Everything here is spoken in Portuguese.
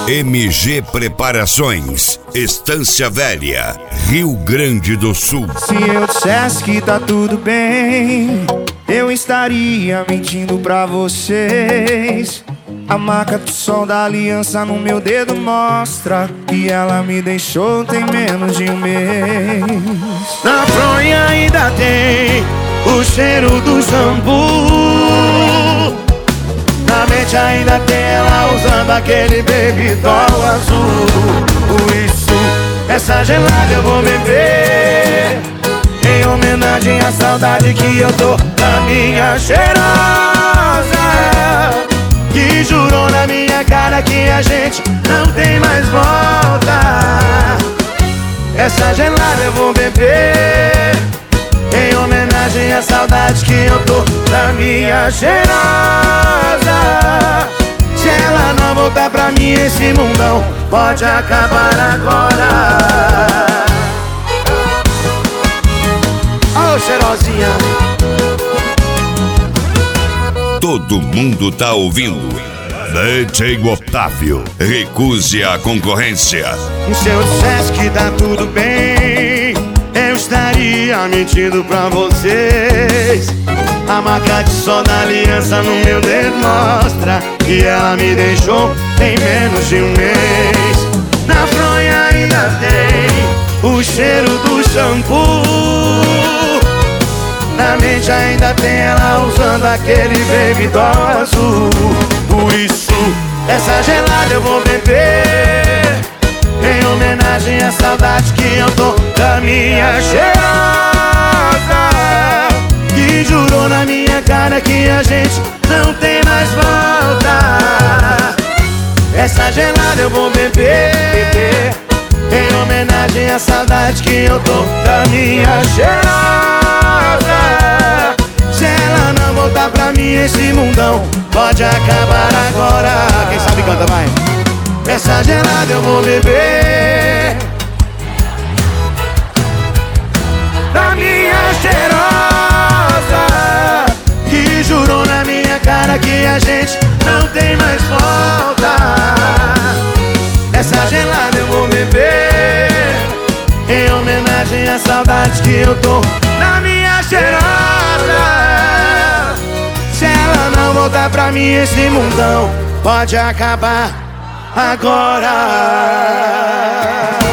MG Preparações, Estância Velha, Rio Grande do Sul. Se eu dissesse que tá tudo bem, eu estaria mentindo pra vocês. A marca do sol da aliança no meu dedo mostra que ela me deixou tem menos de um mês. Na fronha ainda tem o cheiro do shampoo. Na mente ainda tem ela usando aquele baby doll azul. Por isso, essa gelada eu vou beber, em homenagem à saudade que eu tô da minha cheirosa, que jurou na minha cara que a gente não tem mais volta. Essa gelada eu vou beber, em homenagem à saudade que eu tô da minha cheirosa. Se ela não voltar pra mim, esse mundão pode acabar agora. Ô cheirosinha, todo mundo tá ouvindo. DJ Otávio, recuse a concorrência. se eu dissesse que tá tudo bem, eu estaria mentindo pra vocês. A marca de sol da aliança no meu dedo mostra que ela me deixou em menos de um mês. Na fronha ainda tem o cheiro do shampoo. Na mente ainda tem ela usando aquele baby doll azul. Por isso, essa gelada eu vou beber, em homenagem à saudade que eu tô da minha cheirosa, que jurou na minha cara que a gente não tem mais volta. Essa gelada eu vou beber, em homenagem à saudade que eu tô da minha cheirosa. Se ela não voltar pra mim, esse mundão pode acabar agora. Quem sabe canta, vai. Essa gelada eu vou beber, da minha cheirosa, que jurou na minha cara que a gente não tem mais volta. Essa gelada eu vou beber, em homenagem à saudade que eu tô na minha cheirosa. Se ela não voltar pra mim, esse mundão pode acabar agora.